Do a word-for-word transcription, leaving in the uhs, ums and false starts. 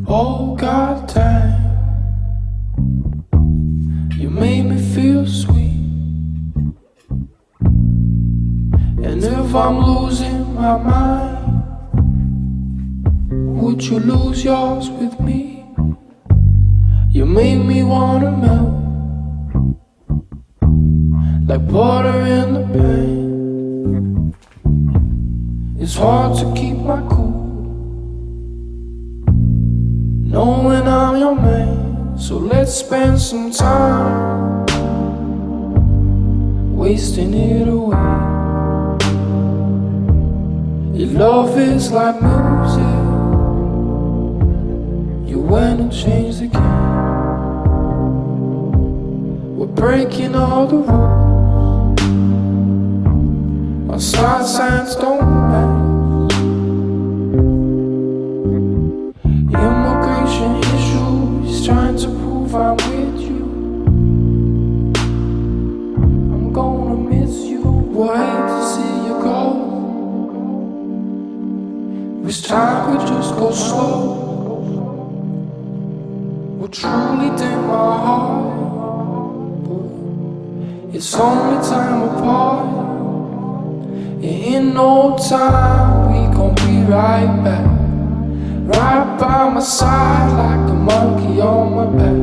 Oh God damn, you made me feel sweet. And if I'm losing my mind, would you lose yours with me? You made me wanna melt like butter in the pan. It's hard to keep my cool knowing I'm your man. So let's spend some time wasting it away. Your love is like music. You went and changed the game. We're breaking all the rules. Our side signs don't match. Immigration issues trying to prove I'm with you. I'm gonna miss you. We'll hate to see you go. Wish time could just go slow. Will truly dim my heart. It's only time apart. In no time we gon' be right back, right by my side like a monkey on my back.